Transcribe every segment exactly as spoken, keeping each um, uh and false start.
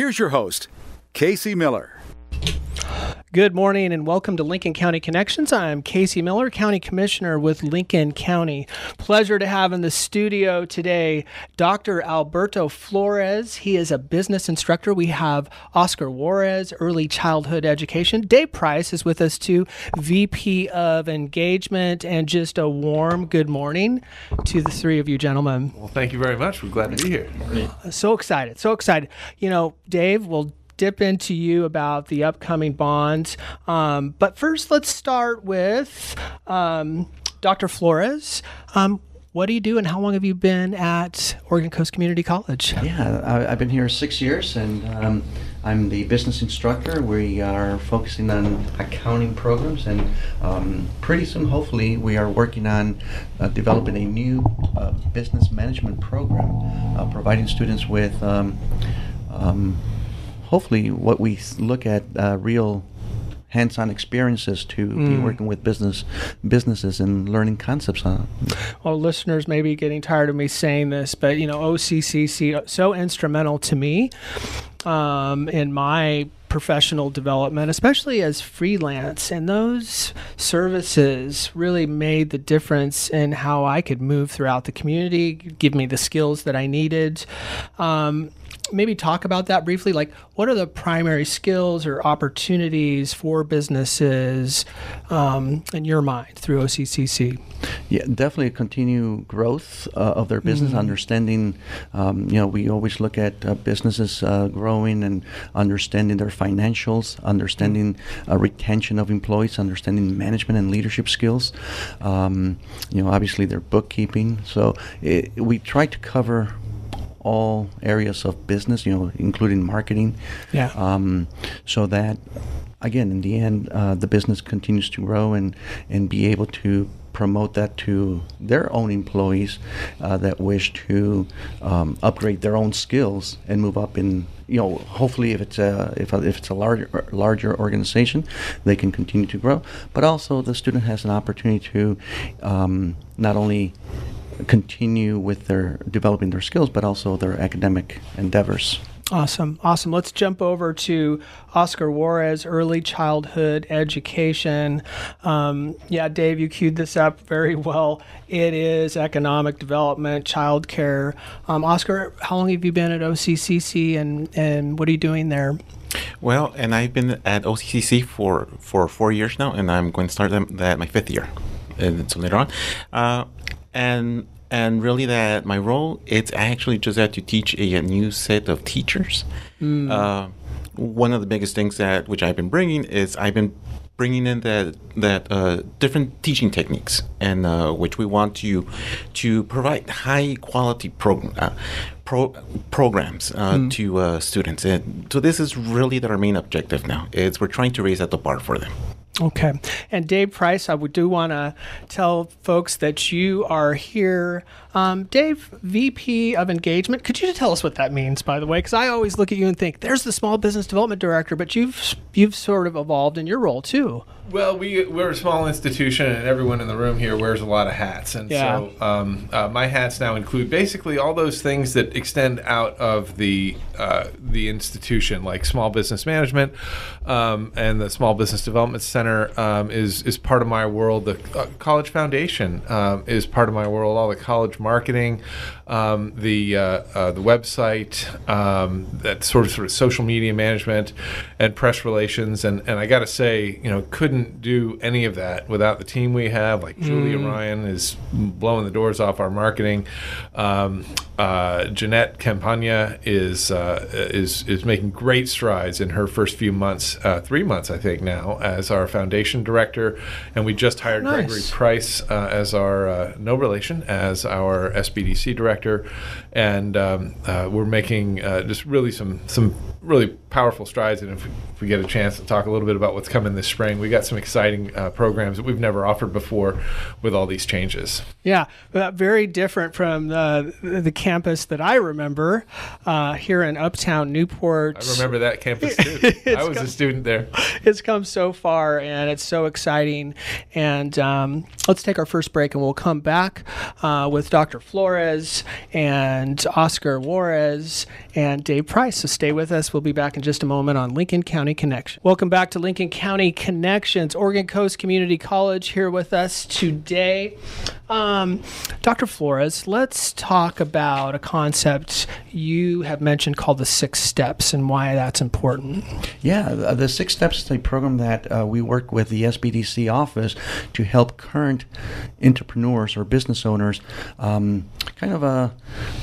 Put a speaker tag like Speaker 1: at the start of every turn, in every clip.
Speaker 1: Here's your host, Casey Miller.
Speaker 2: Good morning and welcome to Lincoln County Connections. I'm Casey Miller, County Commissioner with Lincoln County. Pleasure to have in the studio today Doctor Alberto Flores. He is a business instructor. We have Oscar Juarez, Early Childhood Education. Dave Price is with us too, V P of Engagement, and just a warm good morning to the three of you gentlemen.
Speaker 3: Well, thank you very much. We're glad to be here.
Speaker 2: So excited, so excited. You know, Dave, we'll dip into you about the upcoming bonds. Um, but first, let's start with um, Doctor Flores. Um, what do you do and how long have you been at Oregon Coast Community College?
Speaker 4: Yeah, I, I've been here six years and um, I'm the business instructor. We are focusing on accounting programs and um, pretty soon, hopefully, we are working on uh, developing a new uh, business management program, uh, providing students with um, um, hopefully what we look at uh, real hands-on experiences to mm. be working with business businesses and learning concepts on it.
Speaker 2: Well, listeners may be getting tired of me saying this, but you know, O C C C so instrumental to me um, in my professional development, especially as freelance, and those services really made the difference in how I could move throughout the community, give me the skills that I needed. Um, maybe talk about that briefly, like what are the primary skills or opportunities for businesses um, in your mind through O C C C?
Speaker 4: Yeah, definitely continue growth uh, of their business, mm-hmm. understanding, um, you know, we always look at uh, businesses uh, growing and understanding their financials, understanding uh, retention of employees, understanding management and leadership skills, um, you know, obviously their bookkeeping. So it, we try to cover all areas of business, you know, including marketing.
Speaker 2: Yeah.
Speaker 4: Um, so that, again, in the end, uh, the business continues to grow and, and be able to promote that to their own employees uh, that wish to um, upgrade their own skills and move up in, you know, hopefully if it's a if, a, if it's a larger larger organization, they can continue to grow. But also the student has an opportunity to um, not only continue with their developing their skills, but also their academic endeavors.
Speaker 2: Awesome. Awesome. Let's jump over to Oscar Juarez, Early Childhood Education. Um, yeah, Dave, you queued this up very well. It is economic development, childcare. Um, Oscar, how long have you been at O C C C and, and what are you doing there?
Speaker 5: Well, and I've been at O C C C for, for four years now, and I'm going to start them, that my fifth year, and so later on. Uh, and And really that my role, it's actually just that to teach a, a new set of teachers. Mm. Uh, one of the biggest things that which I've been bringing is I've been bringing in that that uh, different teaching techniques, and uh, which we want to to provide high quality program uh, pro, programs uh, mm. to uh, students. And so this is really our main objective now. Is we're trying to raise that the bar for them.
Speaker 2: Okay. And Dave Price, I do want to tell folks that you are here. Um, Dave, V P of Engagement, could you tell us what that means, by the way? Because I always look at you and think, there's the Small Business Development Director, but you've you've sort of evolved in your role, too.
Speaker 3: Well, we, we're a small institution, and everyone in the room here wears a lot of hats. And
Speaker 2: yeah.
Speaker 3: so um, uh, my hats now include basically all those things that extend out of the uh, the institution, like small business management, um, and the Small Business Development Center um, is, is part of my world. The uh, College Foundation um, is part of my world, all the college marketing, um, the uh, uh, the website, um, that sort of sort of social media management and press relations. And, and I got to say, you know, couldn't do any of that without the team we have. Like Julia mm. Ryan is blowing the doors off our marketing. Um, uh, Jeanette Campagna is uh, is is making great strides in her first few months, uh, three months I think now, as our foundation director. And we just hired
Speaker 2: nice.
Speaker 3: Gregory Price uh, as our uh, no relation as our S B D C director, and um, uh, we're making uh, just really some some really powerful strides. And if, if if we get a chance to talk a little bit about what's coming this spring. We got some exciting uh, programs that we've never offered before with all these changes.
Speaker 2: Yeah, uh, very different from the, the campus that I remember uh, here in Uptown Newport.
Speaker 3: I remember that campus too. I was
Speaker 2: come,
Speaker 3: a student there.
Speaker 2: It's come so far, and it's so exciting. And um, let's take our first break, and we'll come back uh, with Doctor Flores and Oscar Juarez and Dave Price. So stay with us. We'll be back in just a moment on Lincoln County Connection. Welcome back to Lincoln County Connections. Oregon Coast Community College here with us today. Um, Doctor Flores, let's talk about a concept you have mentioned called the Six Steps and why that's important.
Speaker 4: Yeah, the, the Six Steps is a program that uh, we work with the S B D C office to help current entrepreneurs or business owners um, kind of uh,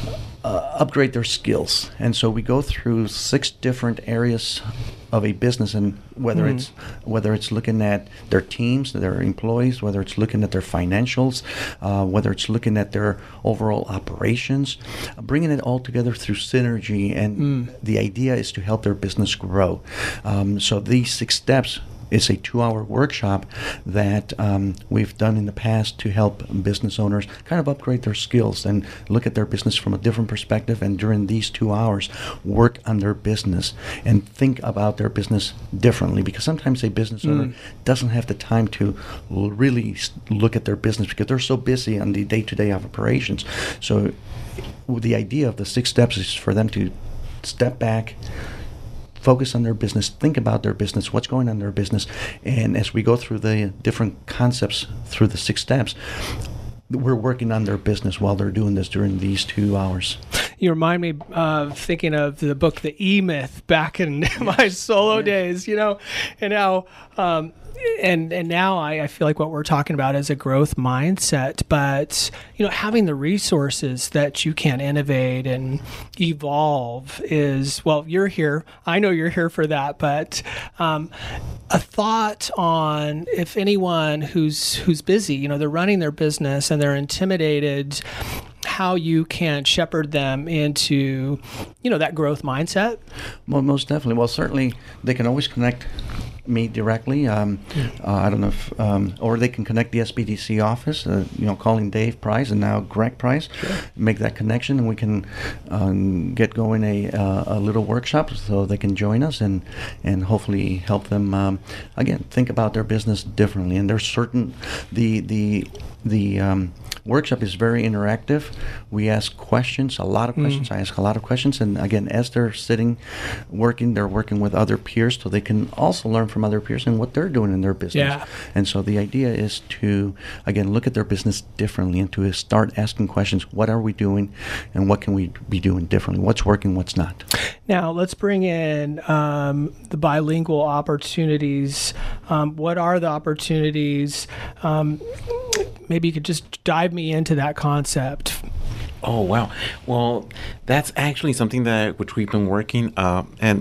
Speaker 4: uh, upgrade their skills. And so we go through six different areas of a business, and whether mm. it's whether it's looking at their teams, their employees, whether it's looking at their financials, uh, whether it's looking at their overall operations, uh, bringing it all together through synergy. And mm. the idea is to help their business grow. Um, so these six steps is a two-hour workshop that um, we've done in the past to help business owners kind of upgrade their skills and look at their business from a different perspective, and during these two hours work on their business and think about their business differently, because sometimes a business mm. owner doesn't have the time to l- really look at their business because they're so busy on the day-to-day operations. So the idea of the six steps is for them to step back, focus on their business, think about their business, what's going on in their business, and as we go through the different concepts through the six steps, we're working on their business while they're doing this during these two hours.
Speaker 2: You remind me of thinking of the book The E-Myth back in yes. my solo yes. days, you know, and how um, and and now I, I feel like what we're talking about is a growth mindset, but you know, having the resources that you can innovate and evolve is, well, you're here. I know you're here for that, but um, a thought on if anyone who's who's busy, you know, they're running their business and they're intimidated, how you can shepherd them into, you know, that growth mindset.
Speaker 4: Well, most definitely. Well, certainly they can always connect me directly. Um, uh, I don't know if, um, or they can connect the S B D C office, uh, you know, calling Dave Price and now Greg Price, sure. make that connection, and we can um, get going a uh, a little workshop so they can join us and and hopefully help them um, again think about their business differently. And there's certain the the the um, workshop is very interactive. We ask questions, a lot of questions. Mm. I ask a lot of questions, and again, as they're sitting, working, they're working with other peers, so they can also learn from other peers and what they're doing in their business.
Speaker 2: Yeah.
Speaker 4: And so the idea is to, again, look at their business differently and to start asking questions. What are we doing, and what can we be doing differently? What's working, what's not?
Speaker 2: Now, let's bring in um, the bilingual opportunities. Um, what are the opportunities? Um, maybe you could just dive me into that concept.
Speaker 5: Oh, wow. Well, that's actually something that which we've been working, uh, and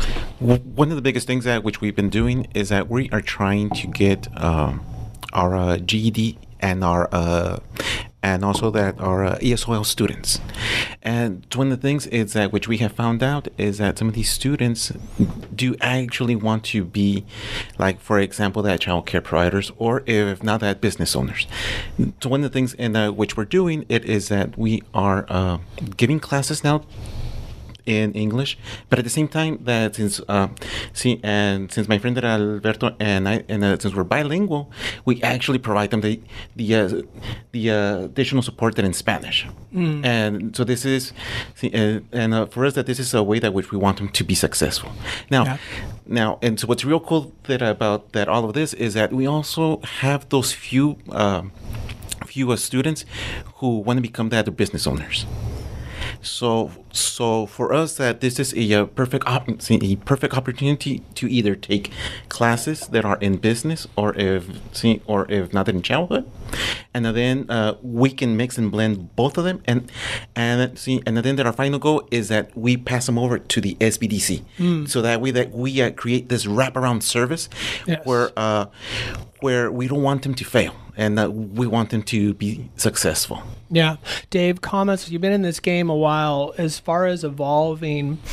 Speaker 5: w- one of the biggest things that which we've been doing is that we are trying to get um, our uh, G E D and our uh, and also that our uh, E S O L students. And one of the things is that which we have found out is that some of these students do actually want to be, like, for example, that child care providers, or if not that, business owners. So one of the things in uh, which we're doing it is that we are uh, giving classes now in English, but at the same time that since uh, see and since my friend Alberto and I and uh, since we're bilingual, we actually provide them the the uh, the uh, additional support that in Spanish, mm. and so this is see, uh, and uh, for us that this is a way that which we want them to be successful. Now, yeah. now, and so what's real cool that about that all of this is that we also have those few uh, few uh, students who want to become the other business owners. So, so for us, that this is a, a perfect op- a perfect opportunity to either take classes that are in business, or if see, or if not in childhood, and then uh, we can mix and blend both of them, and and see, and then that our final goal is that we pass them over to the S B D C, mm. so that way that we uh, create this wraparound service, yes. where uh, where we don't want them to fail, and uh, we want them to be successful.
Speaker 2: Yeah. Dave, comments, you've been in this game a while. As far as evolving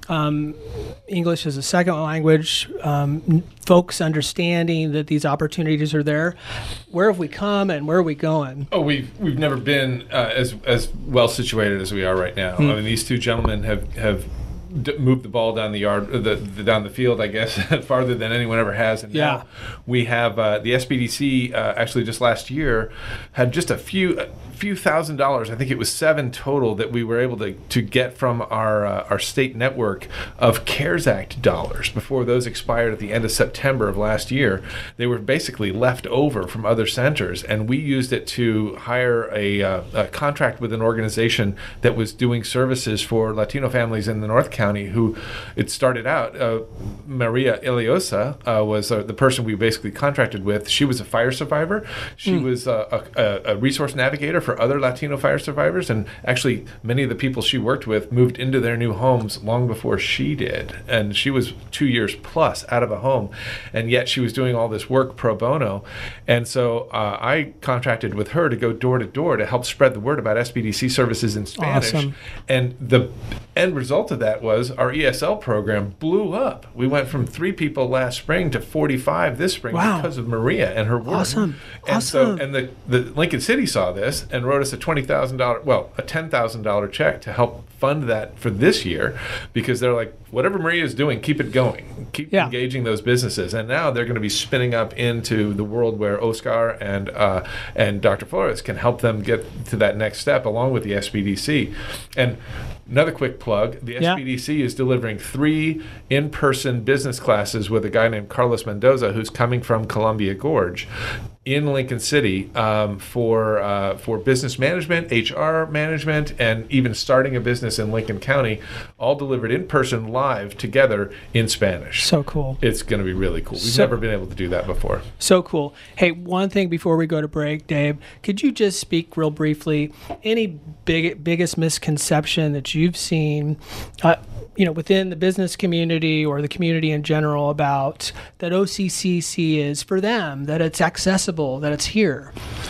Speaker 2: um, English as a second language, um, folks understanding that these opportunities are there. Where have we come and where are we going?
Speaker 3: Oh, we've we've never been uh, as as well situated as we are right now.
Speaker 2: Hmm.
Speaker 3: I mean, these two gentlemen have have d- moved the ball down the yard, the, the down the field, I guess, farther than anyone ever has. And
Speaker 2: Yeah.
Speaker 3: now we have uh, the S B D C. Uh, actually, just last year, had just a few. A few thousand dollars, I think it was seven total, that we were able to, to get from our uh, our state network of CARES Act dollars before those expired at the end of September of last year. They were basically left over from other centers, and we used it to hire a, uh, a contract with an organization that was doing services for Latino families in the North County. Who it started out, uh, Maria Iliosa uh, was uh, the person we basically contracted with. She was a fire survivor. She
Speaker 2: Hmm.
Speaker 3: was a, a, a resource navigator for other Latino fire survivors, and actually many of the people she worked with moved into their new homes long before she did, and she was two years plus out of a home, and yet she was doing all this work pro bono. And so uh, I contracted with her to go door to door to help spread the word about S B D C services in Spanish.
Speaker 2: Awesome.
Speaker 3: And the end result of that was our E S L program blew up. We went from three people last spring to forty-five this spring
Speaker 2: Wow.
Speaker 3: because of Maria and her work.
Speaker 2: Awesome.
Speaker 3: And
Speaker 2: Awesome.
Speaker 3: so, and the, the Lincoln City saw this and wrote us a twenty thousand dollars, well, a ten thousand dollars check to help fund that for this year, because they're like, whatever Maria is doing, keep it going. Keep
Speaker 2: Yeah.
Speaker 3: engaging those businesses. And now they're going to be spinning up into the world where Oscar and uh, and Doctor Flores can help them get to that next step along with the S B D C. And another quick plug, the
Speaker 2: Yeah.
Speaker 3: S B D C is delivering three in-person business classes with a guy named Carlos Mendoza, who's coming from Columbia Gorge, in Lincoln City, um, for uh, for business management, H R management, and even starting a business in Lincoln County, all delivered in person, live, together in Spanish.
Speaker 2: So cool.
Speaker 3: It's going to be really cool. We've
Speaker 2: So-
Speaker 3: never been able to do that before.
Speaker 2: So cool. Hey, one thing before we go to break, Dave, could you just speak real briefly, any big biggest misconception that you've seen, uh, you know, within the business community or the community in general about that O C C C is for them, that it's accessible, that it's here?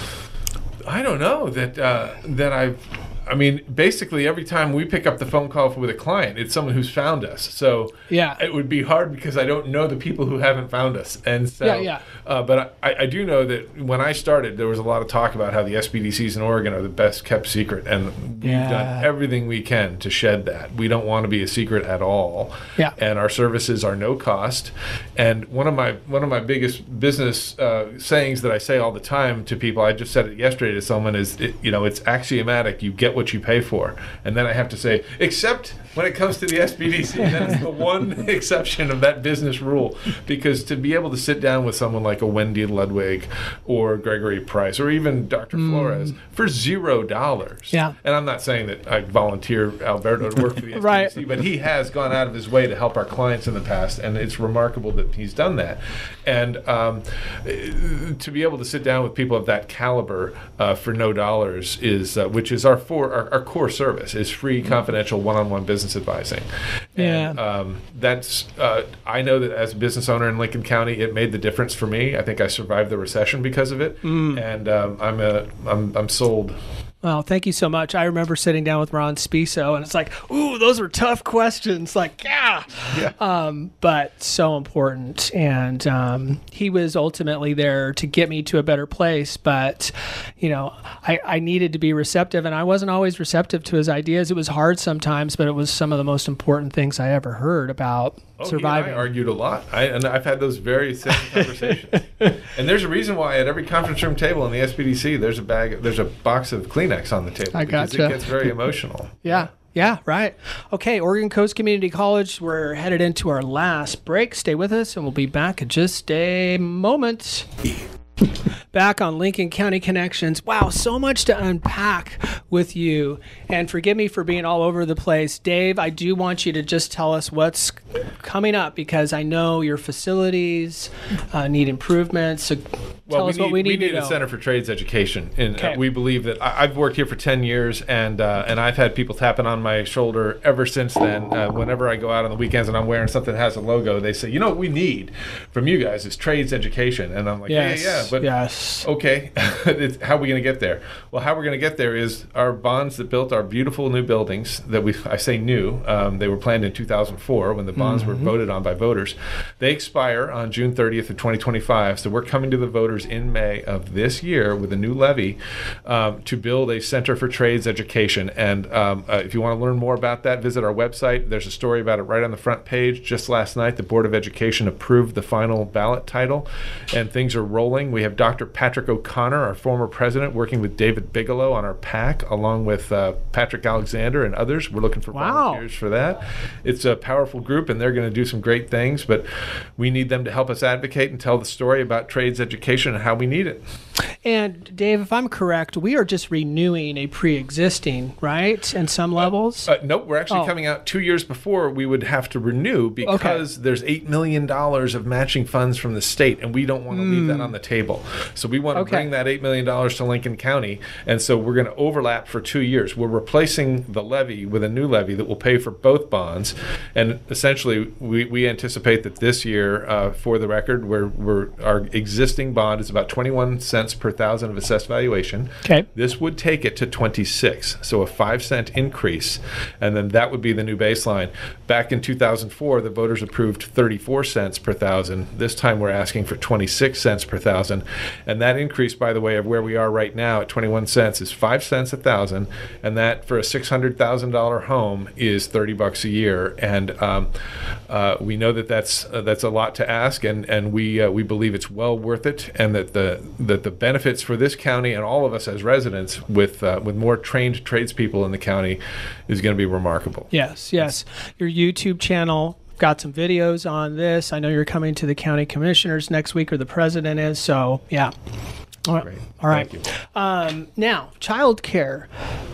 Speaker 3: I don't know that uh, that I've. I mean, basically, every time we pick up the phone call with a client, it's someone who's found us. So
Speaker 2: Yeah.
Speaker 3: it would be hard because I don't know the people who haven't found us. And so,
Speaker 2: Yeah, yeah.
Speaker 3: Uh, but I, I do know that when I started, there was a lot of talk about how the S B D Cs in Oregon are the best kept secret, and we've
Speaker 2: Yeah.
Speaker 3: done everything we can to shed that. We don't want to be a secret at all.
Speaker 2: Yeah.
Speaker 3: And our services are no cost. And one of my one of my biggest business uh, sayings that I say all the time to people, I just said it yesterday to someone, is it, you know, it's axiomatic. You get what you pay for. And then I have to say, except when it comes to the S B D C, that's the one exception of that business rule. Because to be able to sit down with someone like a Wendy Ludwig or Gregory Price or even Doctor Flores for zero dollars.
Speaker 2: Yeah.
Speaker 3: And I'm not saying that I volunteer Alberto to work for the S B D C,
Speaker 2: Right.
Speaker 3: but he has gone out of his way to help our clients in the past, and it's remarkable that he's done that. And um, to be able to sit down with people of that caliber uh, for no dollars is, uh, which is our, for, our our core service, is free, confidential, one-on-one business advising. And
Speaker 2: Yeah.
Speaker 3: um, that's uh, I know that as a business owner in Lincoln County, it made the difference for me. I think I survived the recession because of it, and um, I'm a I'm I'm sold.
Speaker 2: Well, thank you so much. I remember sitting down with Ron Spiso, and it's like, ooh, those were tough questions. Like, yeah.
Speaker 3: Yeah.
Speaker 2: Um, but so important. And um, he was ultimately there to get me to a better place. But, you know, I, I needed to be receptive, and I wasn't always receptive to his ideas. It was hard sometimes, but it was some of the most important things I ever heard about
Speaker 3: Oh,
Speaker 2: surviving.
Speaker 3: He and I argued a lot, I, and I've had those very same conversations. And there's a reason why at every conference room table in the S B D C, there's a bag, there's a box of Kleenex on the table,
Speaker 2: I
Speaker 3: because
Speaker 2: gotcha.
Speaker 3: it gets very emotional.
Speaker 2: Yeah. Yeah, right. Okay, Oregon Coast Community College, we're headed into our last break. Stay with us, and we'll be back in just a moment. Back on Lincoln County Connections. Wow, so much to unpack with you. And forgive me for being all over the place. Dave, I do want you to just tell us what's coming up, because I know your facilities uh, need improvements. So
Speaker 3: Well,
Speaker 2: Tell
Speaker 3: we
Speaker 2: us
Speaker 3: need,
Speaker 2: what we need,
Speaker 3: we need
Speaker 2: to
Speaker 3: a
Speaker 2: know.
Speaker 3: Center for Trades Education, and
Speaker 2: Okay.
Speaker 3: uh, we believe that I, I've worked here for ten years, and uh, and I've had people tapping on my shoulder ever since then. Uh, whenever I go out on the weekends and I'm wearing something that has a logo, they say, you know, what we need from you guys is trades education, and I'm like,
Speaker 2: Yes.
Speaker 3: yeah, yeah, yeah, but
Speaker 2: yes.
Speaker 3: okay, it's, how are we going to get there? Well, how we're going to get there is our bonds that built our beautiful new buildings that we, I say new, um, they were planned in two thousand four when the bonds
Speaker 2: Mm-hmm.
Speaker 3: were voted on by voters. They expire on June thirtieth of twenty twenty-five, so we're coming to the voters in May of this year with a new levy um, to build a Center for Trades Education. And um, uh, if you want to learn more about that, visit our website. There's a story about it right on the front page. Just last night, the Board of Education approved the final ballot title, and things are rolling. We have Doctor Patrick O'Connor, our former president, working with David Bigelow on our PAC, along with uh, Patrick Alexander and others. We're looking for
Speaker 2: Wow.
Speaker 3: volunteers for that. It's a powerful group, and they're going to do some great things, but we need them to help us advocate and tell the story about trades education and how we need it.
Speaker 2: And Dave, if I'm correct, we are just renewing a pre-existing, right? In some levels.
Speaker 3: Uh, nope, we're actually
Speaker 2: Oh.
Speaker 3: coming out two years before we would have to renew because there's eight million dollars of matching funds from the state, and we don't want to leave that on the table. So we want to
Speaker 2: Okay.
Speaker 3: bring that eight million dollars to Lincoln County, and so we're going to overlap for two years. We're replacing the levy with a new levy that will pay for both bonds, and essentially we, we anticipate that this year, uh, for the record, we're, we're, our existing bond is about twenty-one cents per thousand of assessed valuation.
Speaker 2: Okay.
Speaker 3: This would take it to twenty-six, so a five cent increase, and then that would be the new baseline. Back in two thousand four, the voters approved thirty-four cents per thousand. This time we're asking for twenty-six cents per thousand, and that increase, by the way, of where we are right now at twenty-one cents is five cents a thousand, and that for a six hundred thousand dollars home is thirty bucks a year. And um, uh, we know that that's uh, that's a lot to ask, and and we uh, we believe it's well worth it, and that the that the benefits for this county and all of us as residents with uh, with more trained tradespeople in the county is going to be remarkable.
Speaker 2: Yes, yes. Your YouTube channel got some videos on this. I know you're coming to the county commissioners next week, or the president is. So, yeah. All right.
Speaker 3: Great.
Speaker 2: All right.
Speaker 3: Thank you.
Speaker 2: Um, now, childcare.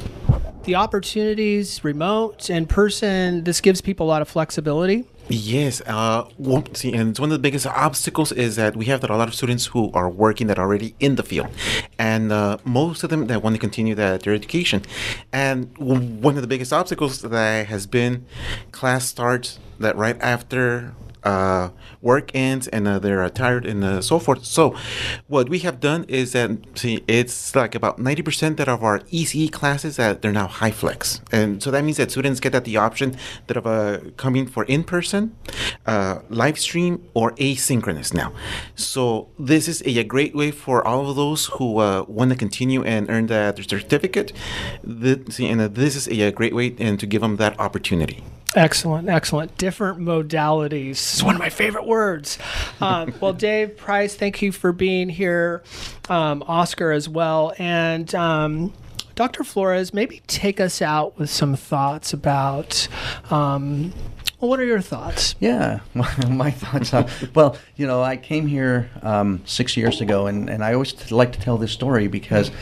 Speaker 2: The opportunities, remote, in person, this gives people a lot of flexibility.
Speaker 5: Yes, uh, well, see, and one of the biggest obstacles is that we have that a lot of students who are working that are already in the field, and uh, most of them that want to continue that their education. And w- one of the biggest obstacles that has been class starts that right after uh, work ends and uh, they're uh, tired and uh, so forth. So what we have done is that, see, it's like about ninety percent that of our E C E classes that they're now high flex. And so that means that students get that the option that of uh, coming for in-person, uh, live stream, or asynchronous now. So this is a, a great way for all of those who uh, want to continue and earn that their certificate. The, see, and uh, this is a, a great way and to give them that opportunity.
Speaker 2: Excellent, excellent. Different modalities. It's one of my favorite words. Um, well, Dave Price, thank you for being here. Um, Oscar as well. And um, Doctor Flores, maybe take us out with some thoughts about, um, well, what are your thoughts?
Speaker 4: Yeah, my thoughts are, well, you know, I came here um, six years ago, and, and I always t- like to tell this story because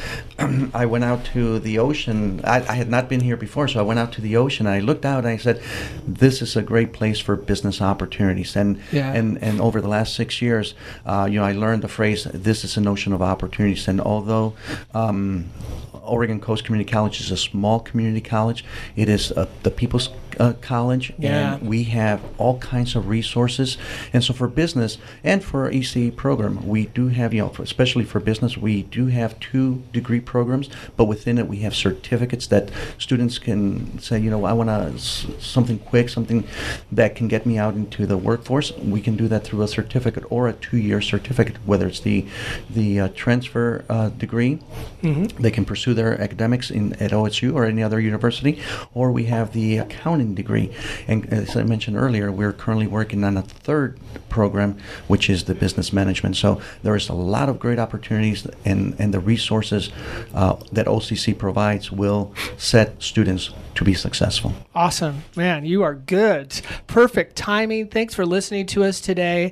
Speaker 4: I went out to the ocean. I, I had not been here before, so I went out to the ocean, and I looked out, and I said, this is a great place for business opportunities. And
Speaker 2: Yeah.
Speaker 4: and, and over the last six years, uh, you know, I learned the phrase, this is an ocean of opportunities. And although um, Oregon Coast Community College is a small community college, it is uh, the people's uh, college,
Speaker 2: Yeah.
Speaker 4: and we have all kinds of resources. And so for business and for our E C E program, we do have, you know, for, especially for business, we do have two degree programs, but within it we have certificates that students can say, you know, I want to s- something quick, something that can get me out into the workforce. We can do that through a certificate or a two-year certificate, whether it's the the uh, transfer uh, degree. They can pursue their academics in at O S U or any other university, or we have the accounting degree. And as I mentioned earlier, we're currently working on a third program, which is the business management. So there is a lot of great opportunities, and, and the resources uh, that O C C provides will set students to be successful.
Speaker 2: Awesome. Man, you are good. Perfect timing. Thanks for listening to us today.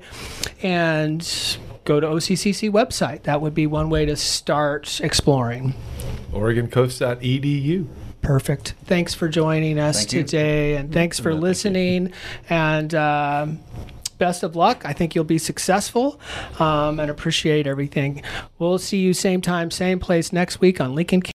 Speaker 2: And go to O C C C website. That would be one way to start exploring.
Speaker 3: Oregon Coast dot E D U.
Speaker 2: Perfect. Thanks for joining us
Speaker 4: Thank you.
Speaker 2: today, and thanks for listening. And um, best of luck. I think you'll be successful, um, and appreciate everything. We'll see you same time, same place next week on Lincoln